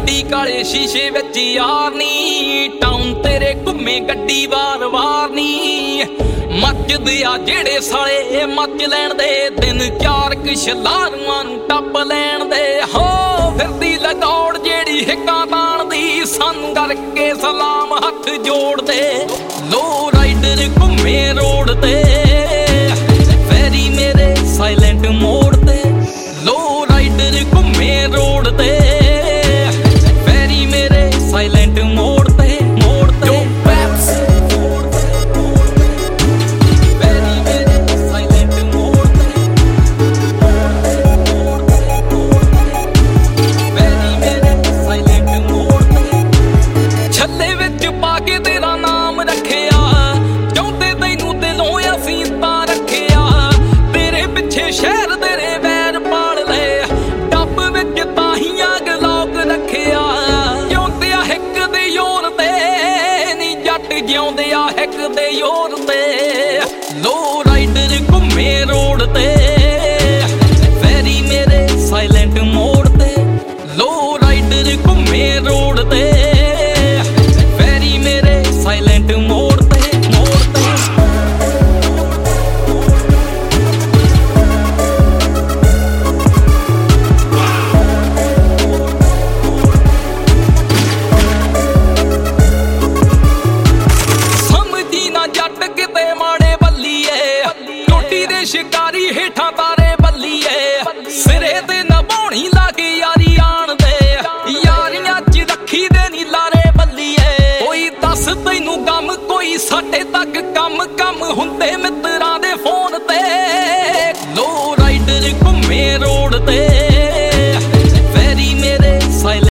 ਗੱਡੀ ਕਾਲੇ ਸ਼ੀਸ਼ੇ ਵਿੱਚ ਯਾਰ ਨੀ ਟਾਊਨ ਤੇਰੇ ਘੁੰਮੇ ਗੱਡੀ ਵਾਰ-ਵਾਰ ਨੀ ਮੱਚਦੇ ਆ ਜਿਹੜੇ ਸਾਲੇ ਮੱਚ ਲੈਣ ਦੇ ਦਿਨ ਚਾਰ ਕਿਸ਼ਲਾਰਾਂ ਨੂੰ ਟੱਪ ਲੈਣ ਦੇ ਹੋ ਫਿਰਦੀ ਲਗੌੜ ਜਿਹੜੀ ਹਿੱਕਾਂ ਤਾਣਦੀ ਸਾਨੂੰ ਕਰਕੇ ਸਲਾਮ ਹੱਥ ਜੋੜਦੇ ਲੋ ਰਾਈਡਰ ਘੁੰਮੇ ਰੋਡ ਤੇ ਫੈਰੀ ਮੇਰੇ ਸਾਇਲੈਂਟ ਮੋੜ ਤੇ ਲੋ ਰਾਈਡਰ ਘੁੰਮੇ ਰੋਡ ਤੇ ਫੈਰੀ ਮੇਰੇ ਸਾਇਲੈਂਟ ਮੋੜ ਤੇ ਛੱਲੇ ਵਿੱਚ ਪਾ ਕੇ ਤੇਰਾ ਨਾਮ ਰੱਖਿਆ ਚਾਹੁੰਦੇ ਤੈਨੂੰ ਦਿਲੋਂ ਅਸੀਂ ਤਾਂ ਰੱਖਿਆ ਤੇਰੇ ਪਿੱਛੇ ਸ਼ਹਿਰ ਤੇਰੇ ਵੈਰ ਪਾਲ ਲਏ ਡੱਬ ਵਿੱਚ ਤਾਂ ਹੀ ਅੱਗ ਲੋਕ ਰੱਖਿਆ ਜਿਉਂਦੇ ਆ ਹਿੱਕ ਦੇ ਜ਼ੋਰ ਤੇ ਨੀ ਜੱਟ ਜਿਉਂਦੇ ਆ ਹਿੱਕ ਦੇ ਜ਼ੋਰ ਤੇ ਲੋ ਰਾਈਡਰ ਘੁੰਮੇ ਰੋਡ ਤੇ ਫੈਰੀ ਮੇਰੇ ਸਾਇਲੈਂਟ ਮੋੜ ਤੇ ਲੋ ਰਾਈਡਰ ਘੁੰਮੇ ਰੋਡ ਤੇ ਸਾਇਲੈਂਟ ਮੋੜ ਤੇ ਸਮਝੀ ਨਾ ਜੱਟ ਕਿਤੇ ਮਾੜੇ ਬੱਲੀਏ ਟੋਟੀ ਦੇ ਸ਼ਿਕਾਰੀ ਹੇਠਾਂ ਤਾਰੇ ਬੱਲੀਏ ਸਿਰੇ ਤੇ ਨਭਾਉਣੀ ਲਾ ਕੇ ਯਾਰੀ ਆਣ ਦੇ ਯਾਰੀਆਂ ਚ ਰੱਖੀ ਦੇ ਨੀ ਲਾਰੇ ਬੱਲੀਏ ਕੋਈ ਦੱਸ ਤੈਨੂੰ ਗਮ ਕੋਈ ਸਾਡੇ ਤੱਕ ਕੰਮ ਹੁੰਦੇ ਮਿੱਤਰਾਂ